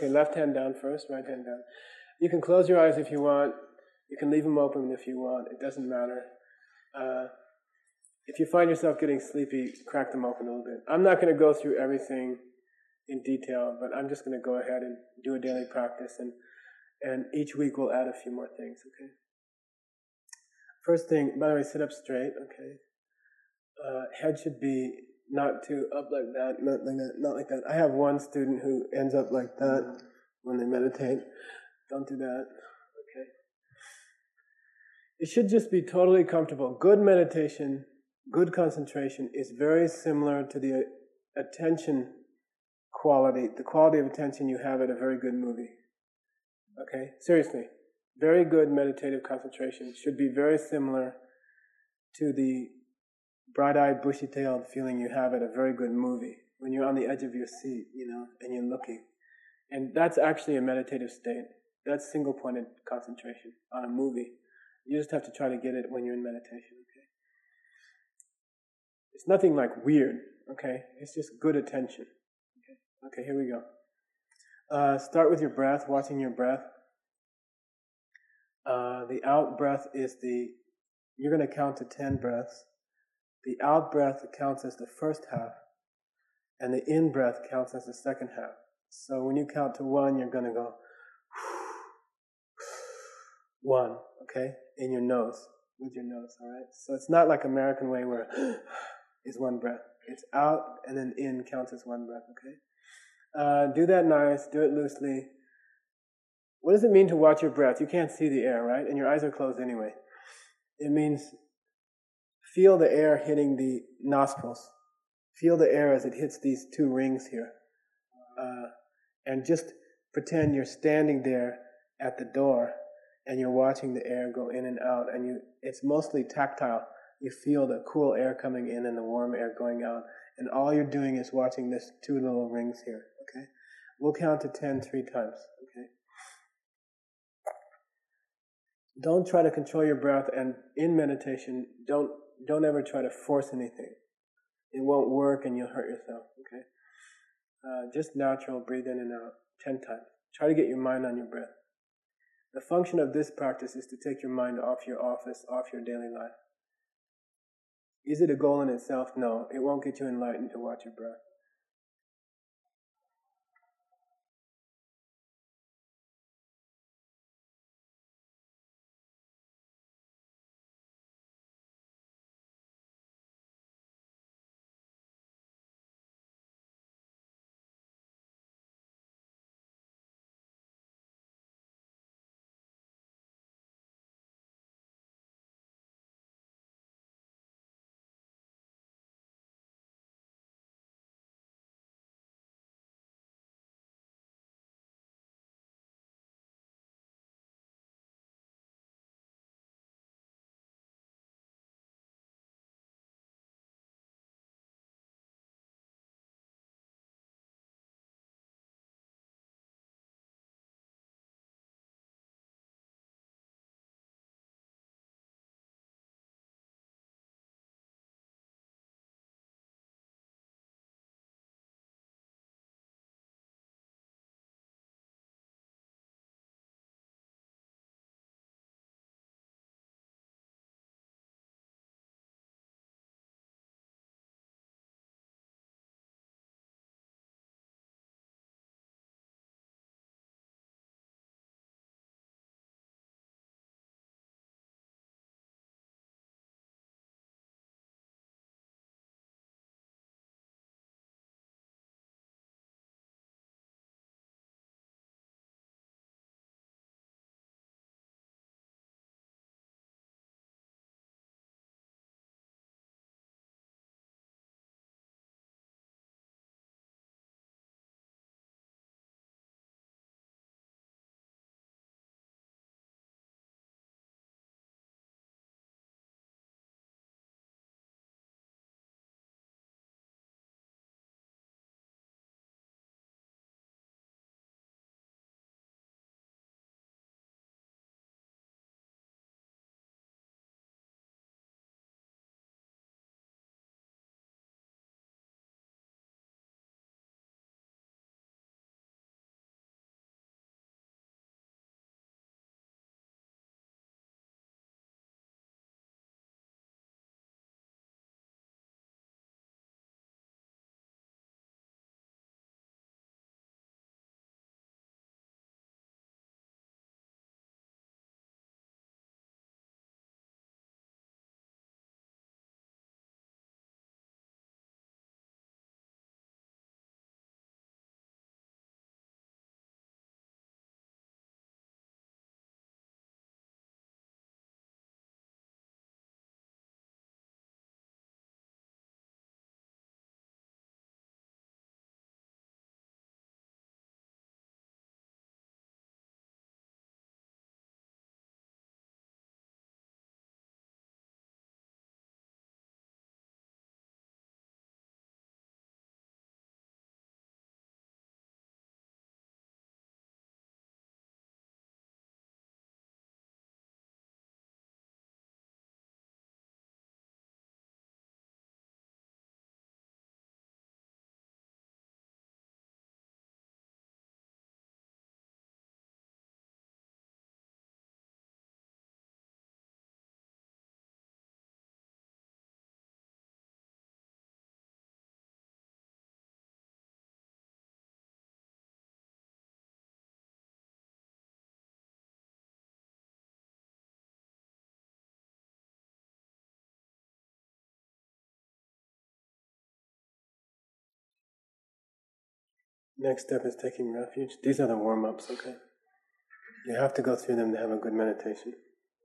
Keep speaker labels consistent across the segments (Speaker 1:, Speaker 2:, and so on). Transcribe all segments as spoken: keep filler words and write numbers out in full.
Speaker 1: Okay, left hand down first, right hand down. You can close your eyes if you want. You can leave them open if you want. It doesn't matter. Uh, if you find yourself getting sleepy, crack them open a little bit. I'm not going to go through everything in detail, but I'm just going to go ahead and do a daily practice, and and each week we'll add a few more things, okay? First thing, by the way, sit up straight, okay? Uh, head should be not too up like that, not like that, not like that. I have one student who ends up like that when they meditate. Don't do that, okay? It should just be totally comfortable. Good meditation, good concentration is very similar to the attention quality, the quality of attention you have at a very good movie. Okay? Seriously. Very good meditative concentration should be very similar to the bright-eyed, bushy-tailed feeling you have at a very good movie, when you're on the edge of your seat, you know, and you're looking. And that's actually a meditative state. That's single-pointed concentration on a movie. You just have to try to get it when you're in meditation, okay? It's nothing like weird, okay? It's just good attention. Okay, okay, here we go. Uh, start with your breath, watching your breath. Uh, the out breath is the, you're going to count to ten breaths. The out breath counts as the first half, and the in breath counts as the second half. So when you count to one, you're going to go one, okay, in your nose, with your nose, all right? So it's not like American way where is one breath. It's out and then in counts as one breath, okay? Uh, do that nice, do it loosely. What does it mean to watch your breath? You can't see the air, right? And your eyes are closed anyway. It means feel the air hitting the nostrils. Feel the air as it hits these two rings here. Uh, and just pretend you're standing there at the door and you're watching the air go in and out. And you, it's mostly tactile. You feel the cool air coming in and the warm air going out. And all you're doing is watching this two little rings here, okay? We'll count to ten three times, okay? Don't try to control your breath, and in meditation, don't don't ever try to force anything. It won't work and you'll hurt yourself, okay? Uh, just natural, breathe in and out, ten times. Try to get your mind on your breath. The function of this practice is to take your mind off your office, off your daily life. Is it a goal in itself? No, it won't get you enlightened to watch your breath. Next step is taking refuge. These are the warm-ups, okay? You have to go through them to have a good meditation.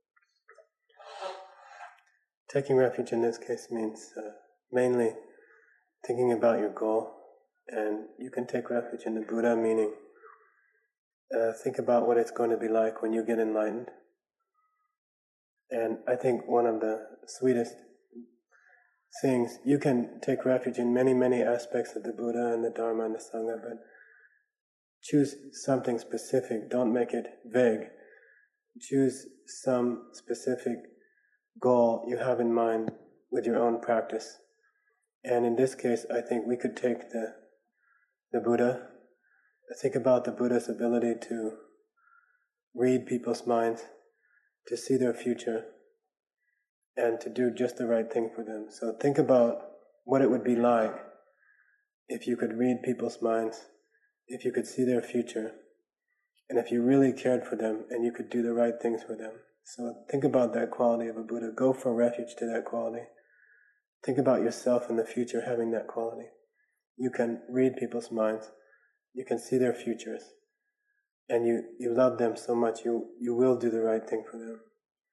Speaker 1: Taking refuge in this case means uh, mainly thinking about your goal, and you can take refuge in the Buddha, meaning uh, think about what it's going to be like when you get enlightened. And I think one of the sweetest things, you can take refuge in many, many aspects of the Buddha and the Dharma and the Sangha, but choose something specific. Don't make it vague. Choose some specific goal you have in mind with your own practice. And in this case, I think we could take the the Buddha, think about the Buddha's ability to read people's minds, to see their future, and to do just the right thing for them. So think about what it would be like if you could read people's minds, if you could see their future, and if you really cared for them and you could do the right things for them. So think about that quality of a Buddha. Go for refuge to that quality. Think about yourself in the future having that quality. You can read people's minds, you can see their futures, and you, you love them so much you, you will do the right thing for them.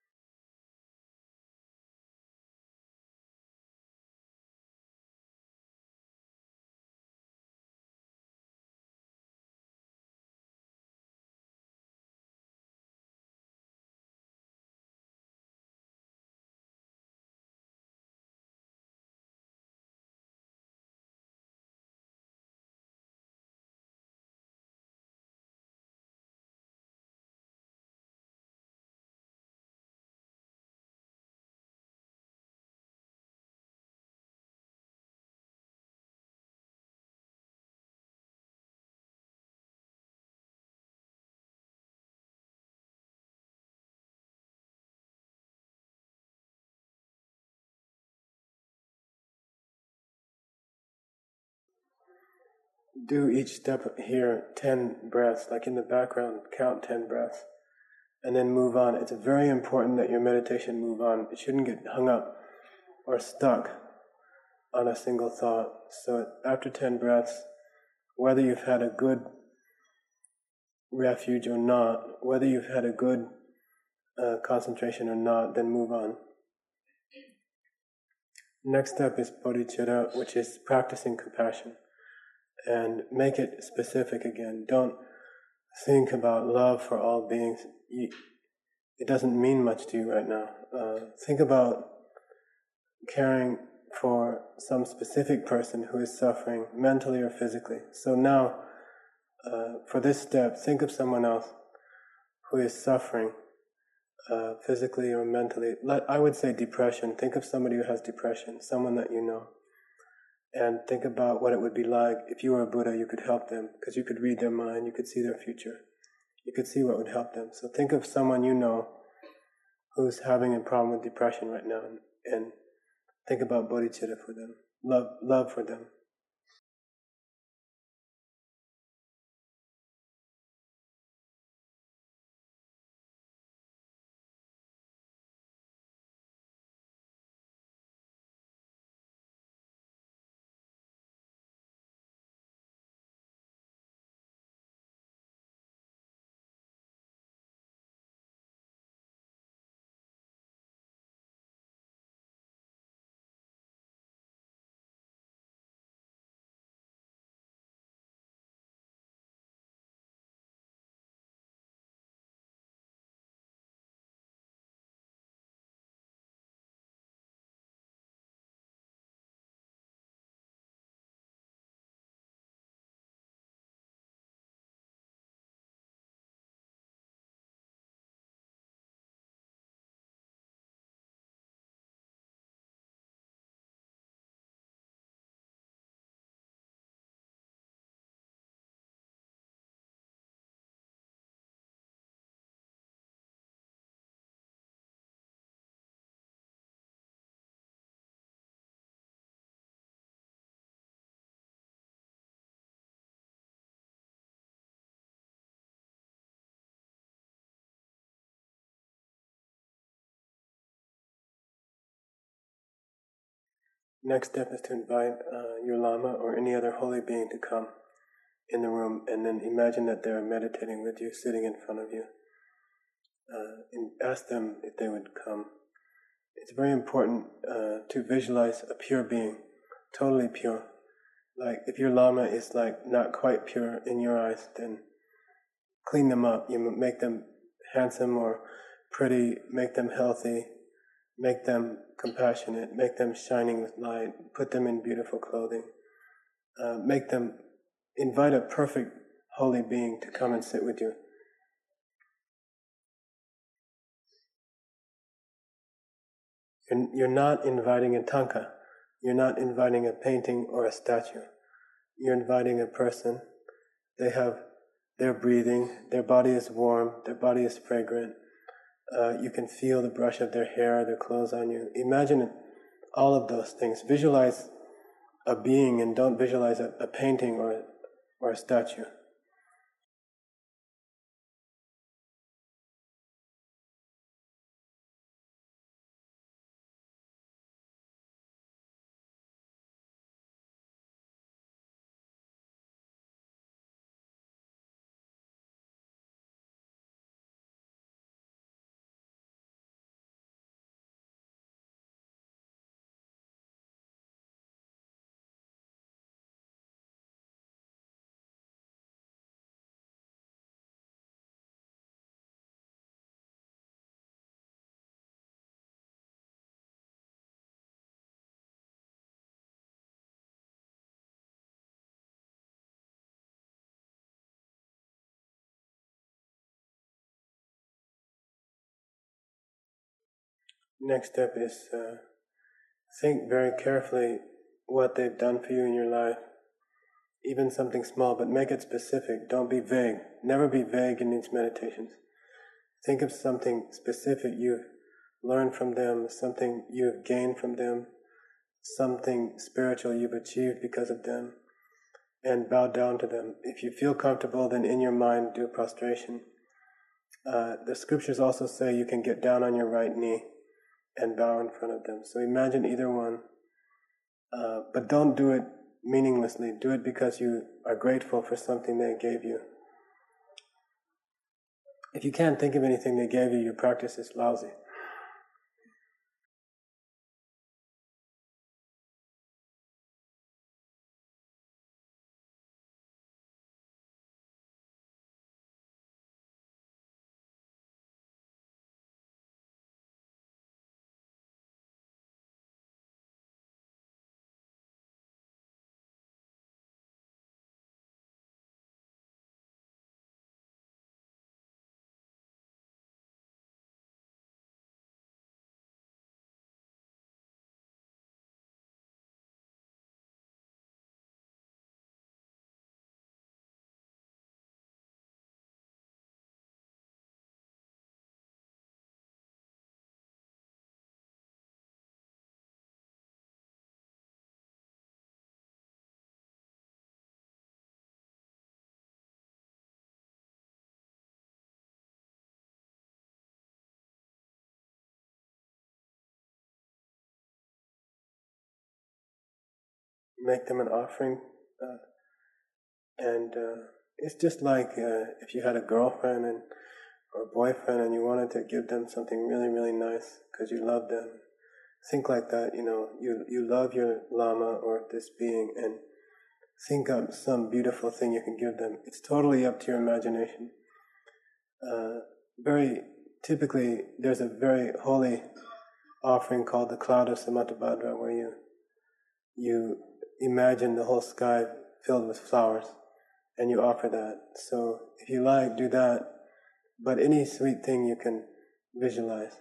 Speaker 1: Do each step here ten breaths, like in the background, count ten breaths, and then move on. It's very important that your meditation move on. It shouldn't get hung up or stuck on a single thought. So after ten breaths, whether you've had a good refuge or not, whether you've had a good uh, concentration or not, then move on. Next step is bodhicitta, which is practicing compassion. And make it specific again. Don't think about love for all beings. It doesn't mean much to you right now. Uh, think about caring for some specific person who is suffering mentally or physically. So now, uh, for this step, think of someone else who is suffering uh, physically or mentally. Let, I would say depression. Think of somebody who has depression, someone that you know. And think about what it would be like if you were a Buddha, you could help them, because you could read their mind, you could see their future. You could see what would help them. So think of someone you know who's having a problem with depression right now, and, and think about bodhicitta for them, love, love for them. Next step is to invite uh, your Lama or any other holy being to come in the room, and then imagine that they're meditating with you, sitting in front of you, uh, and ask them if they would come. It's very important uh, to visualize a pure being, totally pure. Like if your Lama is like not quite pure in your eyes, then clean them up. You make them handsome or pretty, make them healthy, make them compassionate, make them shining with light, put them in beautiful clothing, uh, make them, invite a perfect holy being to come and sit with you. You're, you're not inviting a tanka. You're not inviting a painting or a statue. You're inviting a person. They have, they're breathing, their body is warm, their body is fragrant. Uh, you can feel the brush of their hair, their clothes on you. Imagine all of those things. Visualize a being and don't visualize a, a painting or, or a statue. Next step is uh, think very carefully what they've done for you in your life, even something small, but make it specific. Don't be vague. Never be vague in these meditations. Think of something specific you've learned from them, something you've gained from them, something spiritual you've achieved because of them, and bow down to them. If you feel comfortable, then in your mind do prostration. Uh, the scriptures also say you can get down on your right knee and bow in front of them. So imagine either one, uh, but don't do it meaninglessly. Do it because you are grateful for something they gave you. If you can't think of anything they gave you, your practice is lousy. Make them an offering, uh, and uh, it's just like uh, if you had a girlfriend and or a boyfriend and you wanted to give them something really, really nice because you love them. Think like that, you know, you, you love your Lama or this being, and think of some beautiful thing you can give them. It's totally up to your imagination. Uh, very typically, there's a very holy offering called the Cloud of Samattabhadra, where you you imagine the whole sky filled with flowers, and you offer that. So if you like, do that. But any sweet thing you can visualize.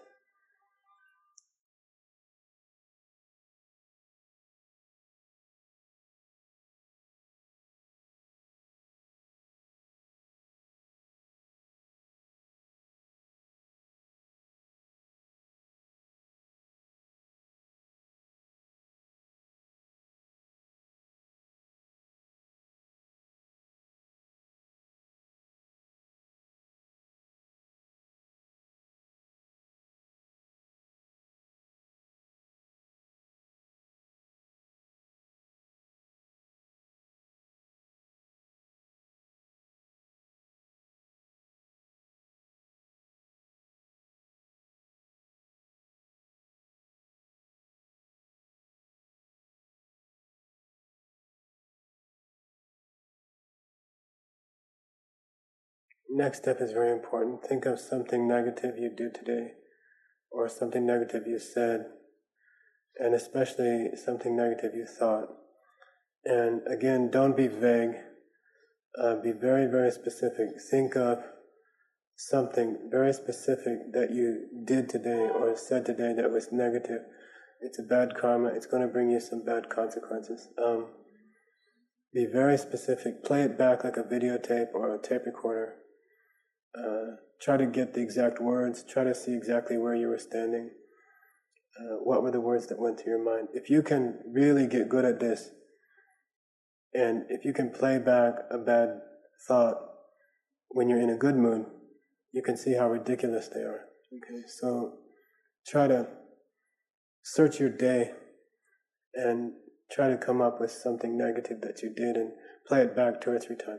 Speaker 1: next step is very important. Think of something negative you did today, or something negative you said, and especially something negative you thought. And again, don't be vague. Uh, be very, very specific. Think of something very specific that you did today or said today that was negative. It's a bad karma. It's going to bring you some bad consequences. Um, be very specific. Play it back like a videotape or a tape recorder. Uh, try to get the exact words. Try to see exactly where you were standing. Uh, what were the words that went to your mind? If you can really get good at this, and if you can play back a bad thought when you're in a good mood, you can see how ridiculous they are. Okay, so try to search your day and try to come up with something negative that you did and play it back two or three times.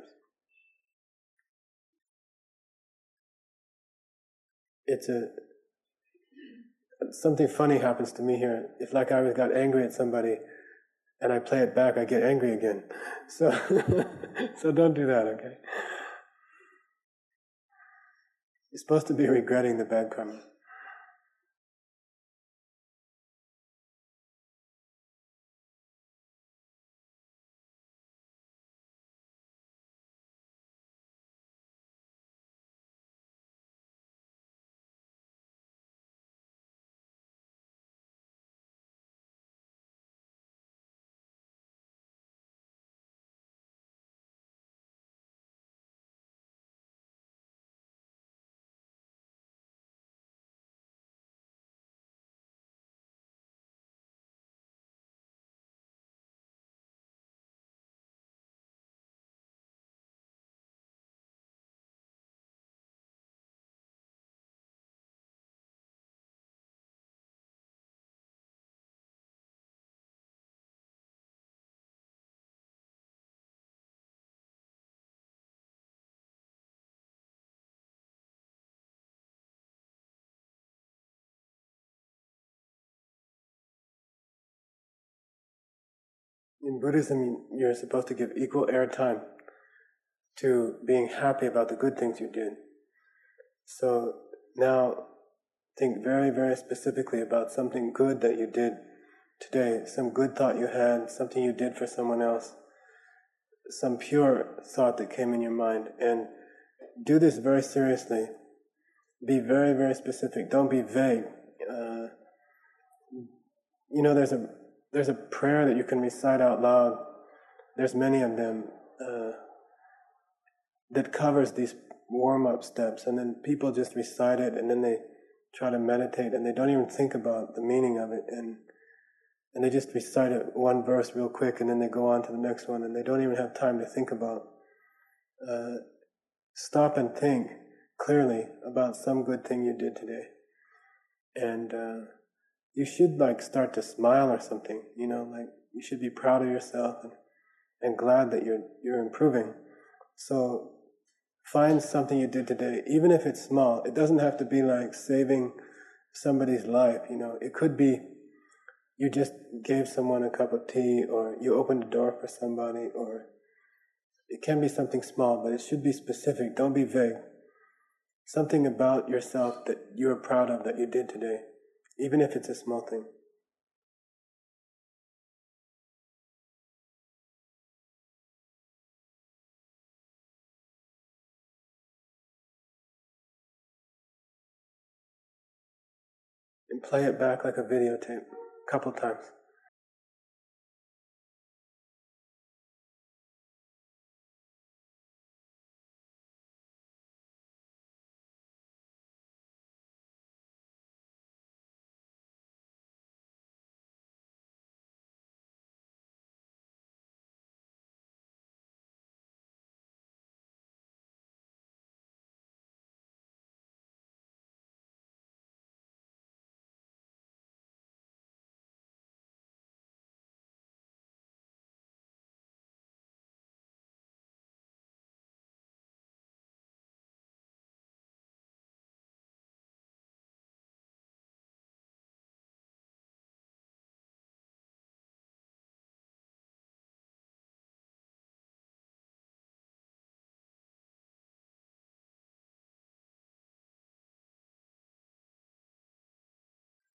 Speaker 1: It's a something funny happens to me here. If like I got angry at somebody and I play it back, I get angry again. So so don't do that, okay? You're supposed to be regretting the bad karma. In Buddhism, you're supposed to give equal airtime to being happy about the good things you did. So now think very, very specifically about something good that you did today, some good thought you had, something you did for someone else, some pure thought that came in your mind, and do this very seriously. Be very, very specific. Don't be vague. Uh, you know, there's a there's a prayer that you can recite out loud. There's many of them uh, that covers these warm-up steps, and then people just recite it, and then they try to meditate, and they don't even think about the meaning of it, and and they just recite it one verse real quick, and then they go on to the next one, and they don't even have time to think about. Uh, stop and think clearly about some good thing you did today, and uh, you should like start to smile or something. You know, like you should be proud of yourself and, and glad that you're you're improving. So find something you did today, even if it's small. It doesn't have to be like saving somebody's life. You know, it could be you just gave someone a cup of tea, or you opened a door for somebody, or it can be something small, but it should be specific. Don't be vague. Something about yourself that you're proud of that you did today, even if it's a small thing. And play it back like a videotape a couple times.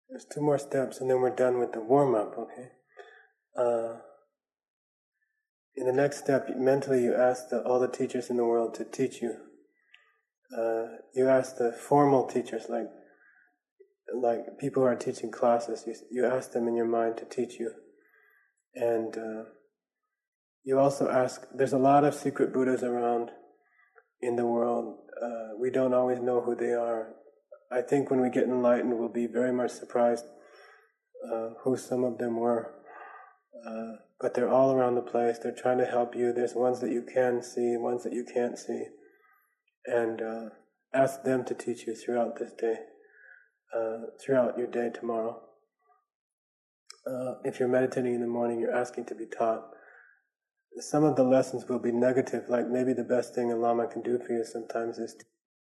Speaker 1: There's two more steps, and then we're done with the warm-up, okay? Uh, in the next step, mentally you ask the, all the teachers in the world to teach you. Uh, you ask the formal teachers, like like people who are teaching classes, you, you ask them in your mind to teach you. And uh, you also ask, there's a lot of secret Buddhas around in the world. Uh, we don't always know who they are. I think when we get enlightened, we'll be very much surprised uh, who some of them were. Uh, but they're all around the place. They're trying to help you. There's ones that you can see, ones that you can't see. And uh, ask them to teach you throughout this day, uh, throughout your day tomorrow. Uh, if you're meditating in the morning, you're asking to be taught. Some of the lessons will be negative, like maybe the best thing a Lama can do for you sometimes is to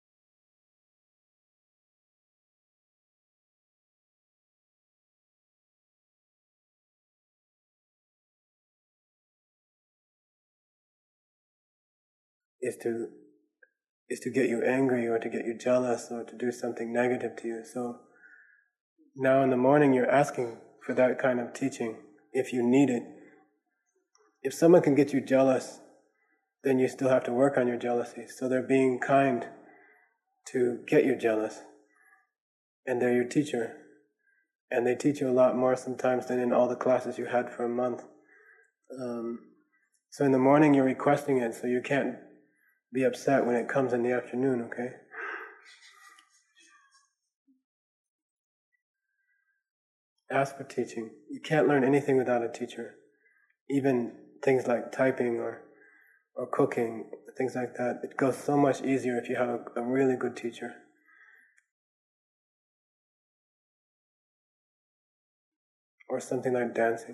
Speaker 1: is to is to get you angry or to get you jealous or to do something negative to you. So now in the morning you're asking for that kind of teaching if you need it. If someone can get you jealous, then you still have to work on your jealousy. So they're being kind to get you jealous. And they're your teacher. And they teach you a lot more sometimes than in all the classes you had for a month. Um, so in the morning you're requesting it, so you can't be upset when it comes in the afternoon, okay? Ask for teaching. You can't learn anything without a teacher. Even things like typing or or cooking, things like that. It goes so much easier if you have a, a really good teacher. Or something like dancing.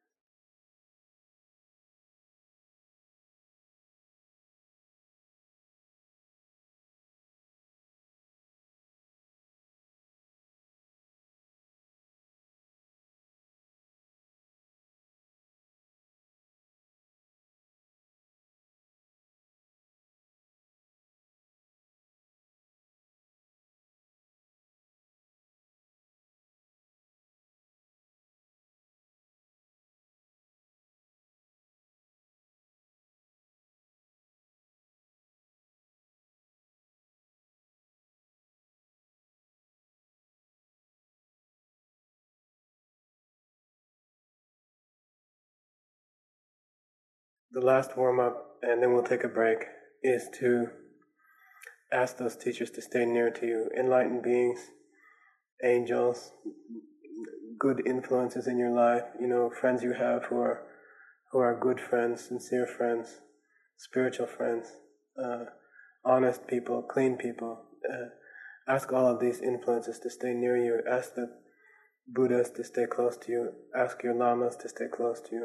Speaker 1: The last warm-up, and then we'll take a break, is to ask those teachers to stay near to you. Enlightened beings, angels, good influences in your life, you know, friends you have who are who are good friends, sincere friends, spiritual friends, uh, honest people, clean people. Uh, ask all of these influences to stay near you. Ask the Buddhas to stay close to you. Ask your Lamas to stay close to you.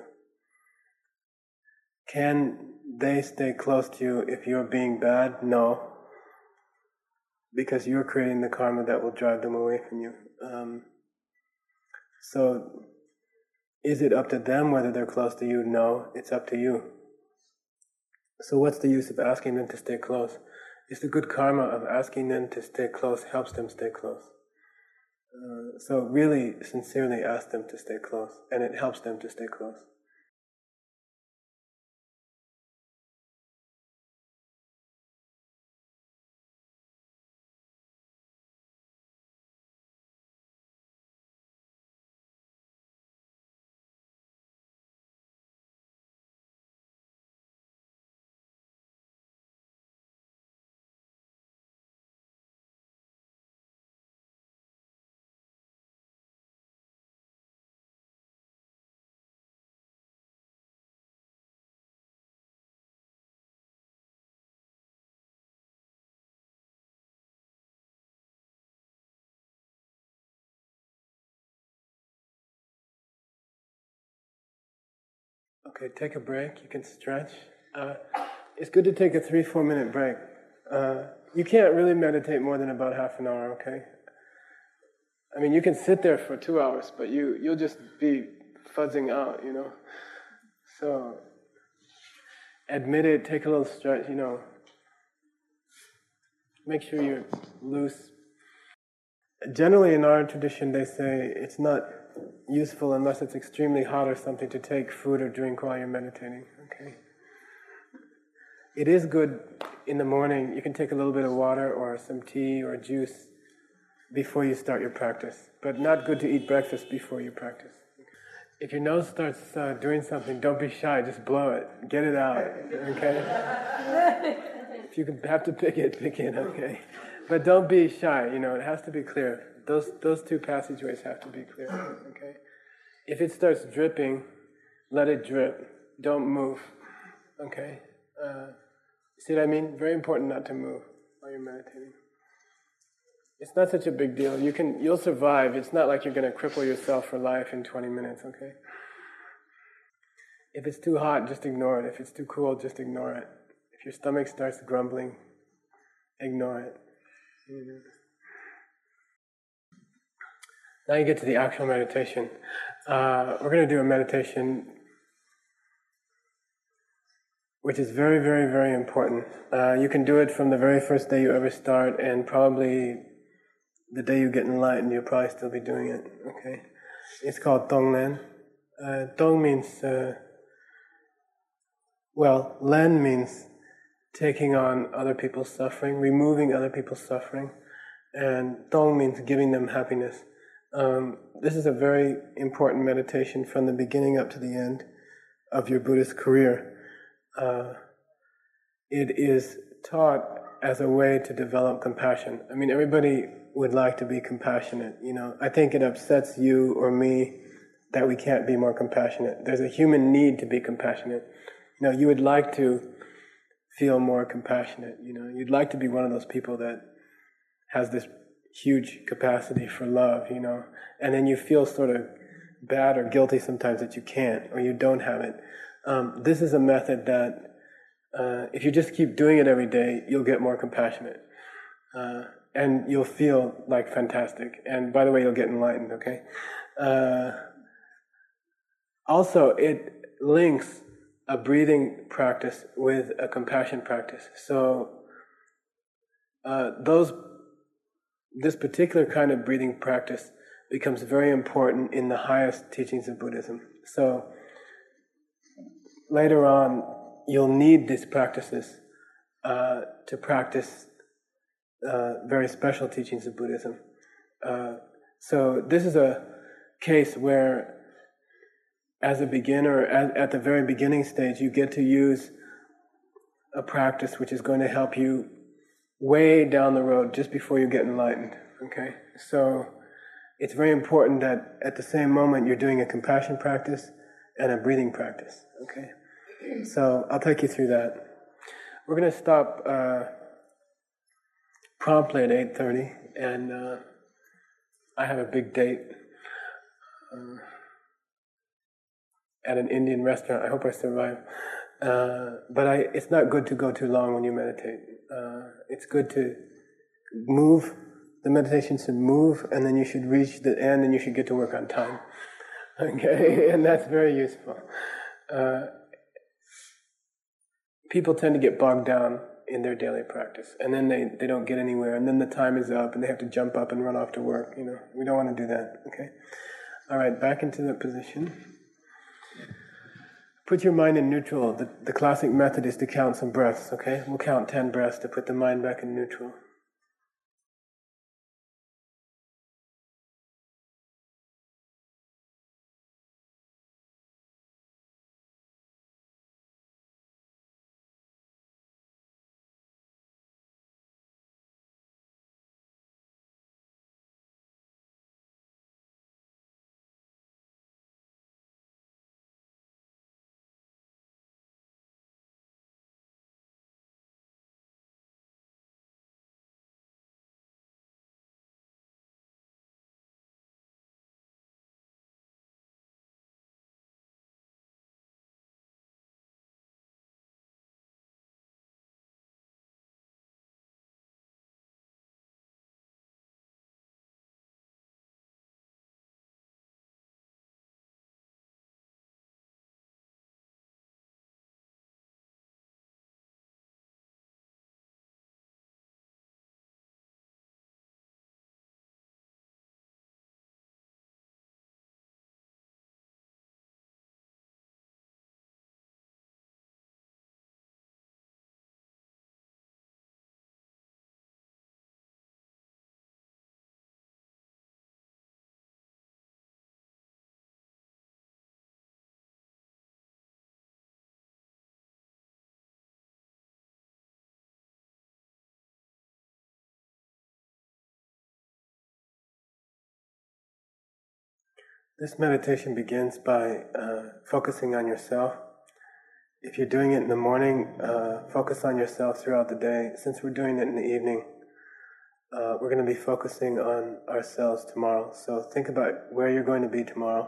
Speaker 1: Can they stay close to you if you're being bad? No. Because you're creating the karma that will drive them away from you. Um, so, is it up to them whether they're close to you? No, it's up to you. So what's the use of asking them to stay close? It's the good karma of asking them to stay close helps them stay close. Uh, so really, sincerely ask them to stay close, and it helps them to stay close. Okay, take a break. You can stretch. Uh, it's good to take a three, four minute break. Uh, you can't really meditate more than about half an hour, okay? I mean, you can sit there for two hours, but you, you'll just be fuzzing out, you know? So, admit it, take a little stretch, you know. Make sure you're loose. Generally, in our tradition, they say it's not useful unless it's extremely hot or something to take food or drink while you're meditating. Okay. It is good in the morning. You can take a little bit of water or some tea or juice before you start your practice, but not good to eat breakfast before you practice. If your nose starts uh, doing something, don't be shy. Just blow it. Get it out. Okay. If you have to pick it, pick it. Okay. But don't be shy. You know, it has to be clear. Those those two passageways have to be clear. Okay. If it starts dripping, let it drip. Don't move. Okay. Uh, see what I mean? Very important not to move while you're meditating. It's not such a big deal. You can, you'll survive. It's not like you're going to cripple yourself for life in twenty minutes, okay? If it's too hot, just ignore it. If it's too cool, just ignore it. If your stomach starts grumbling, ignore it. You know. Now you get to the actual meditation. Uh, we're going to do a meditation which is very, very, very important. Uh, you can do it from the very first day you ever start, and probably the day you get enlightened, you'll probably still be doing it. Okay, it's called Tonglen. Uh, Tong means uh, well, Len means taking on other people's suffering, removing other people's suffering, and Tong means giving them happiness. Um, this is a very important meditation from the beginning up to the end of your Buddhist career. Uh, it is taught as a way to develop compassion. I mean, everybody would like to be compassionate, you know. I think it upsets you or me that we can't be more compassionate. There's a human need to be compassionate. You know, you would like to feel more compassionate, you know. You'd like to be one of those people that has this huge capacity for love, you know. And then you feel sort of bad or guilty sometimes that you can't or you don't have it. Um, this is a method that uh, if you just keep doing it every day, you'll get more compassionate. Uh, and you'll feel like fantastic. And by the way, you'll get enlightened, okay? Uh, also, it links a breathing practice with a compassion practice. So uh, those, this particular kind of breathing practice becomes very important in the highest teachings of Buddhism. So later on, you'll need these practices uh, to practice uh, very special teachings of Buddhism. Uh, so this is a case where, as a beginner, at, at the very beginning stage, you get to use a practice which is going to help you way down the road, just before you get enlightened. Okay, so it's very important that at the same moment you're doing a compassion practice and a breathing practice. Okay. So I'll take you through that. We're going to stop uh, promptly at eight thirty, and uh, I have a big date uh, at an Indian restaurant. I hope I survive. Uh, but I, it's not good to go too long when you meditate. Uh, it's good to move. The meditation should move, and then you should reach the end, and you should get to work on time. Okay, and that's very useful. Uh, People tend to get bogged down in their daily practice, and then they, they don't get anywhere, and then the time is up, and they have to jump up and run off to work. You know, we don't want to do that. Okay. All right, back into the position. Put your mind in neutral. The, the classic method is to count some breaths. Okay, we'll count ten breaths to put the mind back in neutral. This meditation begins by uh, focusing on yourself. If you're doing it in the morning, uh, focus on yourself throughout the day. Since we're doing it in the evening, uh, we're going to be focusing on ourselves tomorrow. So think about where you're going to be tomorrow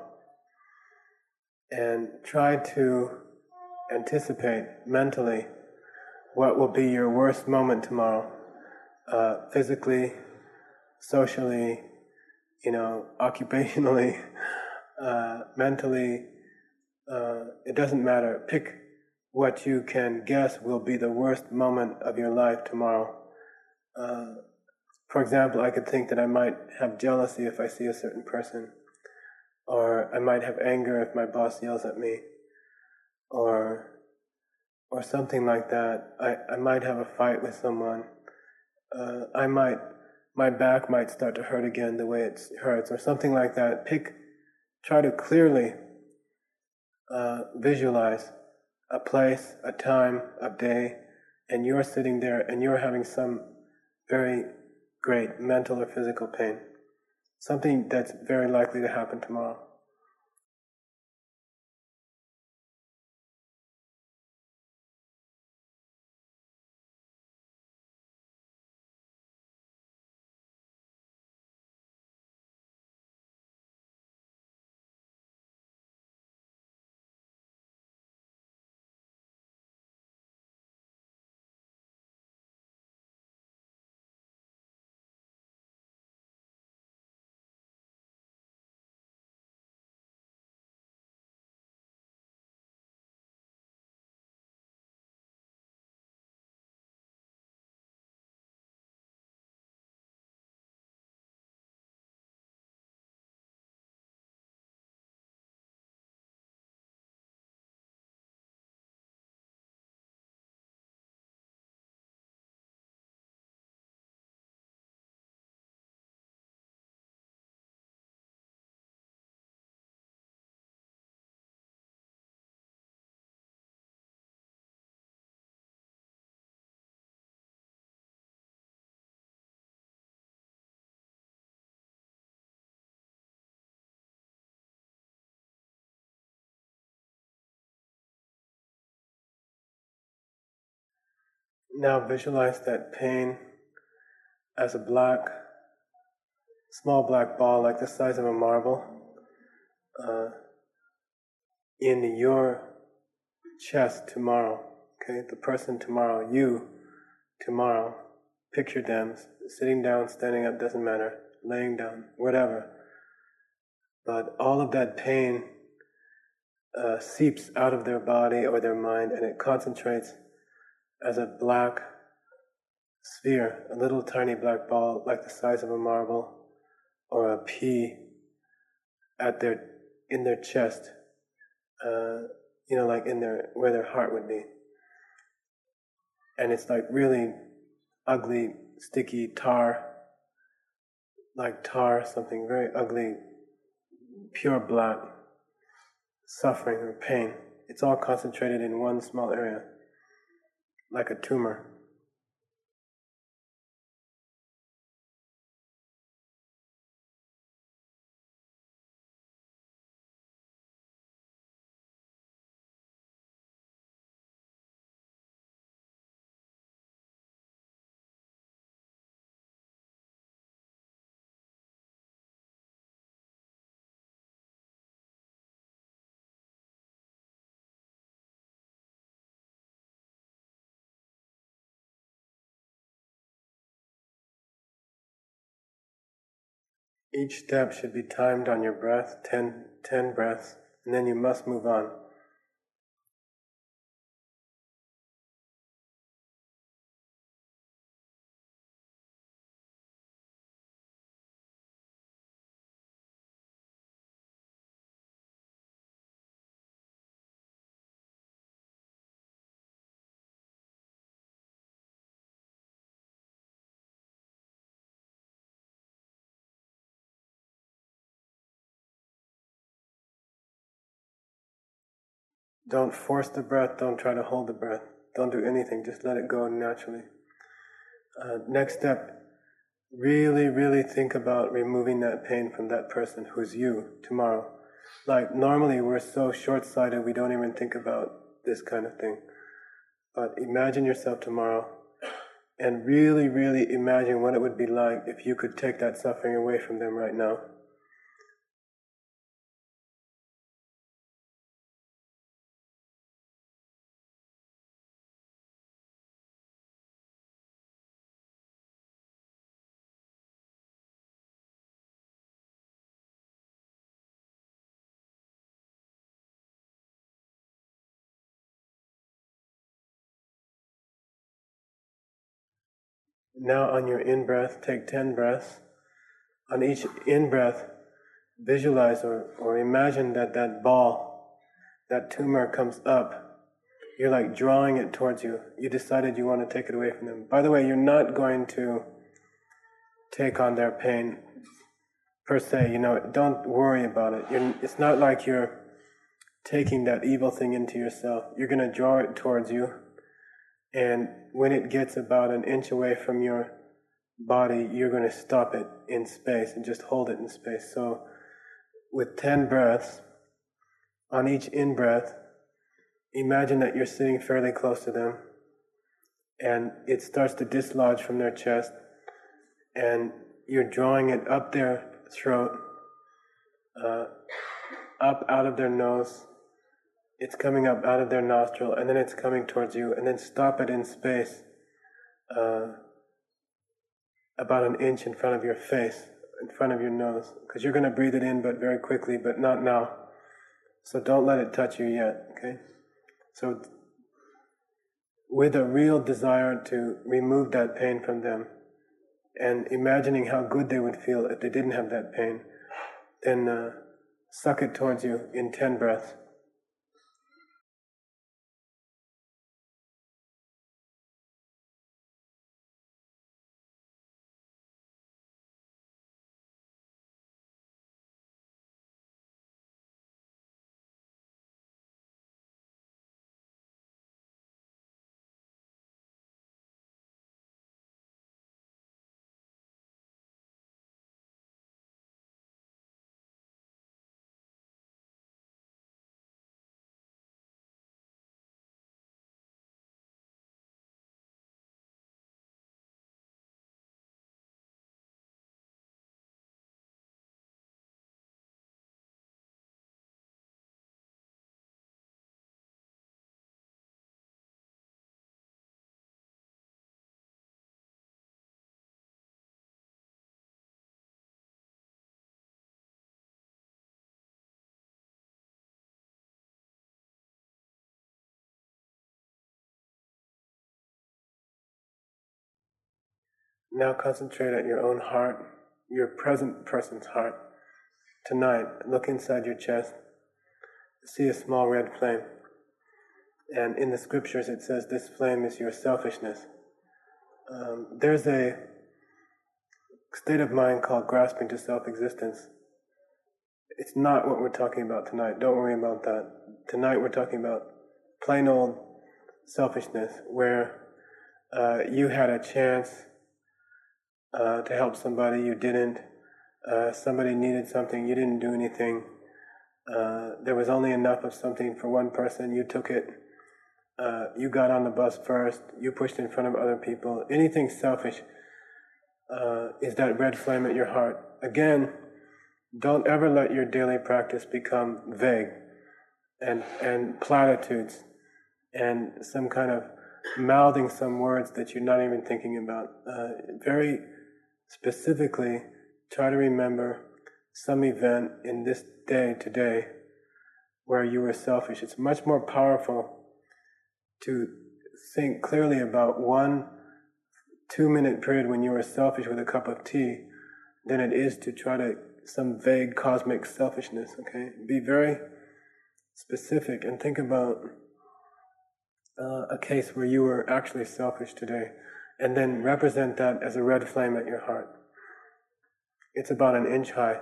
Speaker 1: and try to anticipate mentally what will be your worst moment tomorrow, uh, physically, socially, you know, occupationally, uh, mentally. Uh, it doesn't matter. Pick what you can guess will be the worst moment of your life tomorrow. Uh, for example, I could think that I might have jealousy if I see a certain person, or I might have anger if my boss yells at me, or or something like that. I, I might have a fight with someone. Uh, I might, my back might start to hurt again the way it hurts, or something like that. Pick, try to clearly uh, visualize a place, a time, a day, and you're sitting there and you're having some very great mental or physical pain. Something that's very likely to happen tomorrow. Now visualize that pain as a black, small black ball like the size of a marble uh, in your chest tomorrow. Okay, the person tomorrow, you tomorrow. Picture them sitting down, standing up, doesn't matter, laying down, whatever. But all of that pain uh, seeps out of their body or their mind, and it concentrates as a black sphere, a little tiny black ball like the size of a marble or a pea at their in their chest, uh, you know, like in their where their heart would be. And it's like really ugly, sticky tar, like tar, something very ugly, pure black, suffering or pain. It's all concentrated in one small area, like a tumor. Each step should be timed on your breath, ten, ten breaths, and then you must move on. Don't force the breath, don't try to hold the breath. Don't do anything, just let it go naturally. Uh, next step, really, really think about removing that pain from that person who's you tomorrow. Like normally we're so short-sighted we don't even think about this kind of thing. But imagine yourself tomorrow and really, really imagine what it would be like if you could take that suffering away from them right now. Now on your in-breath, take ten breaths. On each in-breath, visualize or, or imagine that that ball, that tumor comes up. You're like drawing it towards you. You decided you want to take it away from them. By the way, you're not going to take on their pain per se. You know, don't worry about it. You're, it's not like you're taking that evil thing into yourself. You're going to draw it towards you. And when it gets about an inch away from your body, you're going to stop it in space and just hold it in space. So with ten breaths, on each in-breath, imagine that you're sitting fairly close to them and it starts to dislodge from their chest and you're drawing it up their throat, uh, up out of their nose. It's coming up out of their nostril, and then it's coming towards you, and then stop it in space, uh, about an inch in front of your face, in front of your nose, because you're going to breathe it in, but very quickly, but not now. So don't let it touch you yet, okay? So with a real desire to remove that pain from them, and imagining how good they would feel if they didn't have that pain, then uh, suck it towards you in ten breaths. Now concentrate on your own heart, your present person's heart. Tonight, look inside your chest, see a small red flame. And in the scriptures it says this flame is your selfishness. Um, there's a state of mind called grasping to self-existence. It's not what we're talking about tonight. Don't worry about that. Tonight we're talking about plain old selfishness, where uh, you had a chance uh, to help somebody, you didn't. Uh, somebody needed something, you didn't do anything. Uh, there was only enough of something for one person, you took it. Uh, you got on the bus first, you pushed in front of other people. Anything selfish uh, is that red flame at your heart. Again, don't ever let your daily practice become vague and, and platitudes and some kind of mouthing some words that you're not even thinking about. Uh, very specifically, try to remember some event in this day today where you were selfish. It's much more powerful to think clearly about one two-minute period when you were selfish with a cup of tea than it is to try to some vague cosmic selfishness, okay? Be very specific and think about uh, a case where you were actually selfish today and then represent that as a red flame at your heart. It's about an inch high.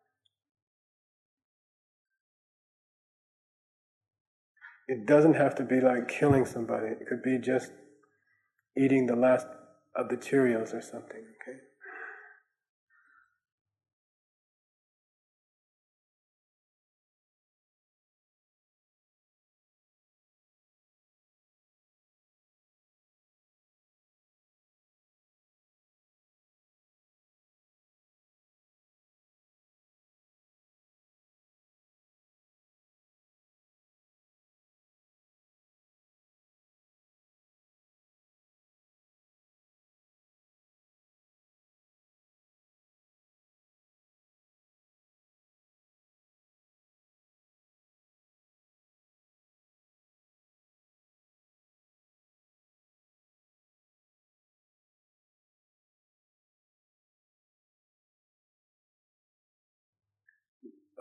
Speaker 1: It doesn't have to be like killing somebody. It could be just eating the last of the Cheerios or something, okay?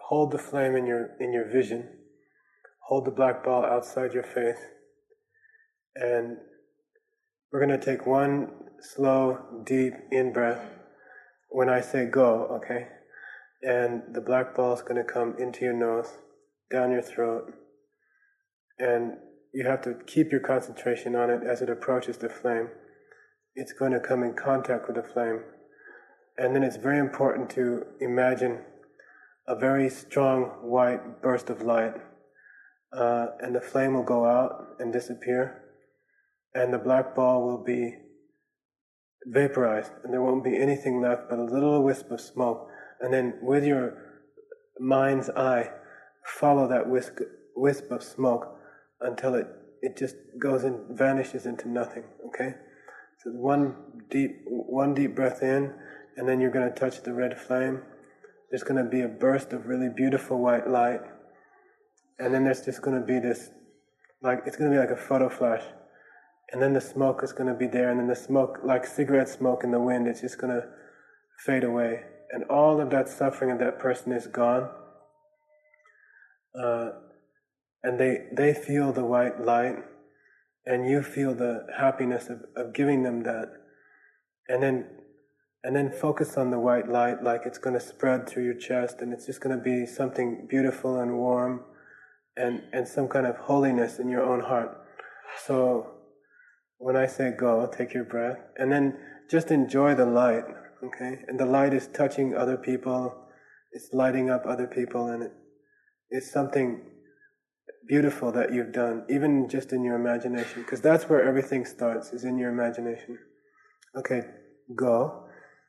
Speaker 1: hold the flame in your in your vision. Hold the black ball outside your face. And we're going to take one slow, deep in-breath when I say go, okay? And the black ball is going to come into your nose, down your throat, and you have to keep your concentration on it as it approaches the flame. It's going to come in contact with the flame. And then it's very important to imagine a very strong white burst of light. Uh, and the flame will go out and disappear. And the black ball will be vaporized. And there won't be anything left but a little wisp of smoke. And then with your mind's eye, follow that wisp, wisp of smoke until it, it just goes and vanishes into nothing, okay? So one deep, one deep breath in, and then you're going to touch the red flame. There's going to be a burst of really beautiful white light. And then there's just going to be this, like, it's going to be like a photo flash. And then the smoke is going to be there, and then the smoke, like cigarette smoke in the wind, it's just going to fade away. And all of that suffering of that person is gone. Uh, and they, they feel the white light, and you feel the happiness of, of giving them that. And then and then focus on the white light like it's going to spread through your chest, and it's just going to be something beautiful and warm and, and some kind of holiness in your own heart. So when I say go, take your breath, and then just enjoy the light, okay? And the light is touching other people, it's lighting up other people, and it, it's something beautiful that you've done, even just in your imagination, because that's where everything starts, is in your imagination. Okay, go.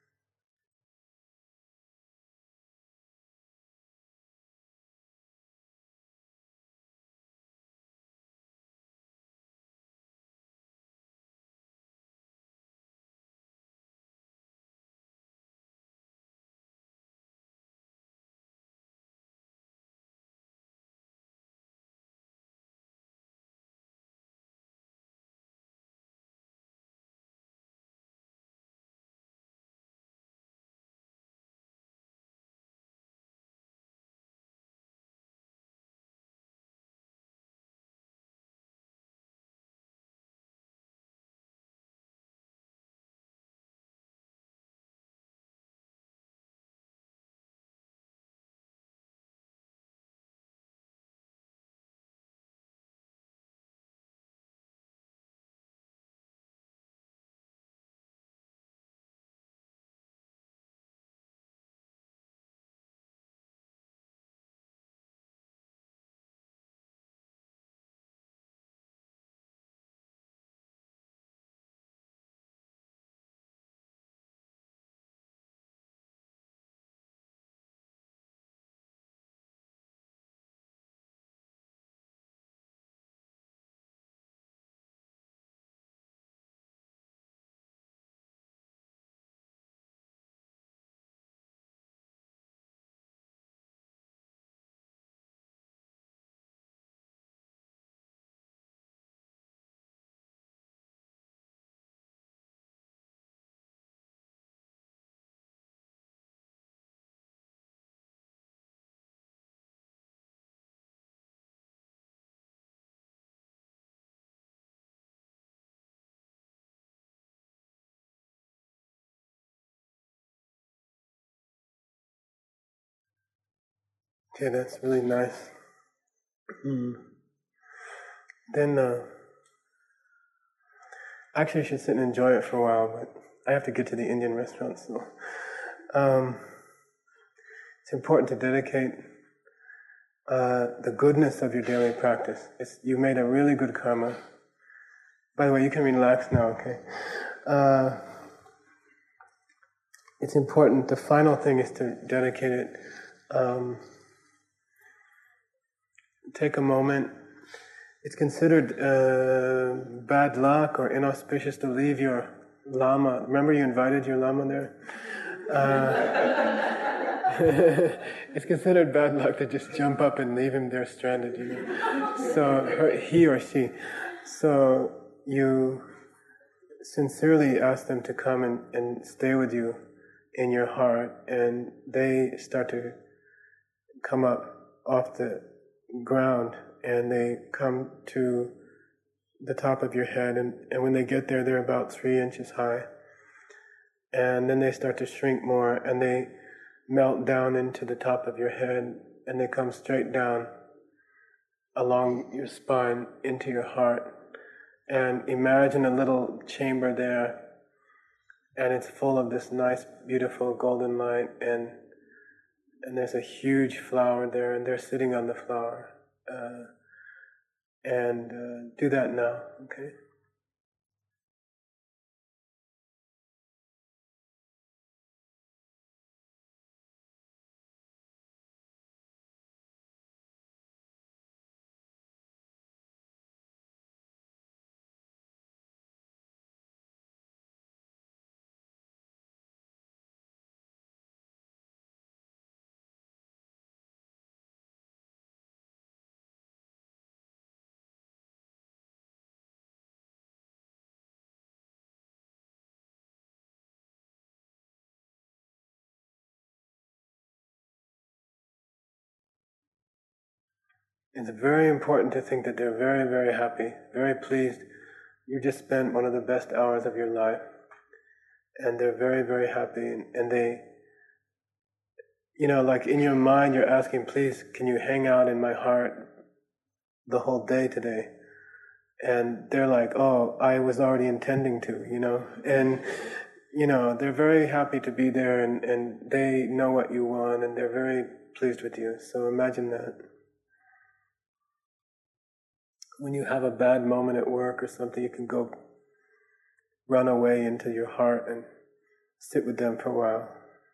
Speaker 1: Okay, that's really nice. Mm. Then, uh, actually I should sit and enjoy it for a while, but I have to get to the Indian restaurant, so um, it's important to dedicate uh, the goodness of your daily practice. It's, you made a really good karma. By the way, you can relax now, okay? Uh, it's important, the final thing is to dedicate it. Um, take a moment. It's considered uh, bad luck or inauspicious to leave your lama. Remember you invited your lama there? Uh, it's considered bad luck to just jump up and leave him there stranded, you know. So, her, he or she. So you sincerely ask them to come and, and stay with you in your heart, and they start to come up off the ground, and they come to the top of your head, and, and when they get there, they're about three inches high. And then they start to shrink more, and they melt down into the top of your head, and they come straight down along your spine into your heart. And imagine a little chamber there, and it's full of this nice, beautiful golden light, and and there's a huge flower there, and they're sitting on the flower. Uh, and uh, do that now, okay? It's very important to think that they're very, very happy, very pleased. You just spent one of the best hours of your life, and they're very, very happy, and, and they, you know, like in your mind, you're asking, please, can you hang out in my heart the whole day today? And they're like, oh, I was already intending to, you know, and, you know, they're very happy to be there, and, and they know what you want, and they're very pleased with you. So imagine that. When you have a bad moment at work or something, you can go run away into your heart and sit with them for a while.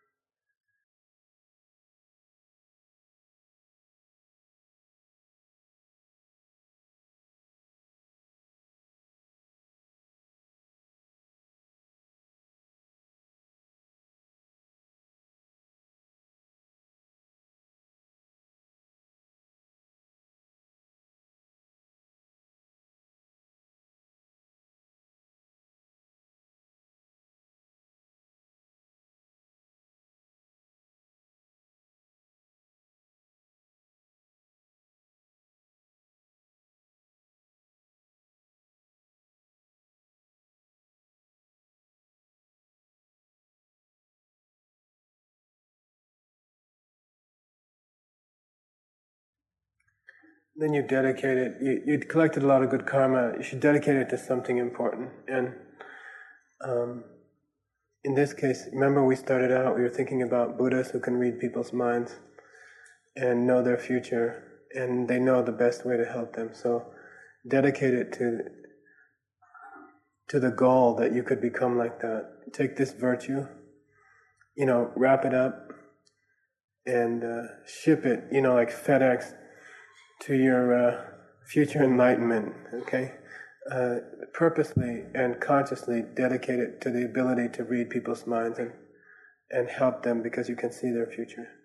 Speaker 1: Then you dedicate it, you, you'd collected a lot of good karma, you should dedicate it to something important. And um, in this case, remember we started out, we were thinking about Buddhas who can read people's minds and know their future, and they know the best way to help them. So dedicate it to to the goal that you could become like that. Take this virtue, you know, wrap it up and uh, ship it, you know, like FedEx to your uh, future enlightenment, okay? Uh, purposely and consciously dedicate it to the ability to read people's minds and, and help them because you can see their future.